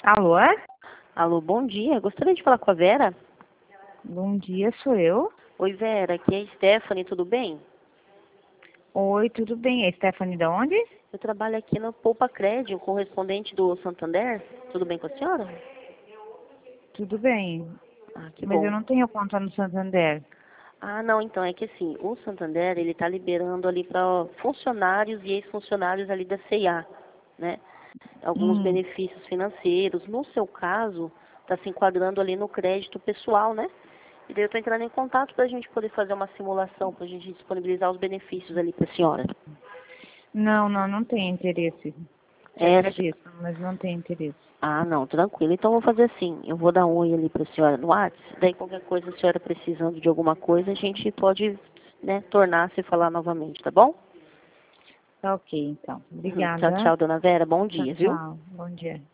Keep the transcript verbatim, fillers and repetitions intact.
Alô? Alô, bom dia. Gostaria de falar com a Vera. Bom dia, sou eu. Oi, Vera. Aqui é a Stephanie, tudo bem? Oi, tudo bem? É Stephanie de onde? Eu trabalho aqui no Poupa Crédito, correspondente do Santander. Tudo bem com a senhora? Tudo bem. Ah, que Mas eu bom. não tenho conta no Santander. Ah, não, então é que assim, o Santander, ele está liberando ali para funcionários e ex-funcionários ali da C e A, né? Alguns Hum. benefícios financeiros. No seu caso, está se enquadrando ali no crédito pessoal, né? E daí eu estou entrando em contato para a gente poder fazer uma simulação, para a gente disponibilizar os benefícios ali para a senhora. Não, não, não tenho interesse. Te É, agradeço, mas não tenho interesse. ah, não, tranquilo. Então eu vou fazer assim, eu vou dar um oi ali para a senhora no WhatsApp, daí qualquer coisa, a senhora precisando de alguma coisa, a gente pode, né, tornar-se falar novamente, tá bom? Tá ok, então. Tchau, Obrigada. tchau, dona Vera, bom Tchau, dia, viu? tchau. Bom dia.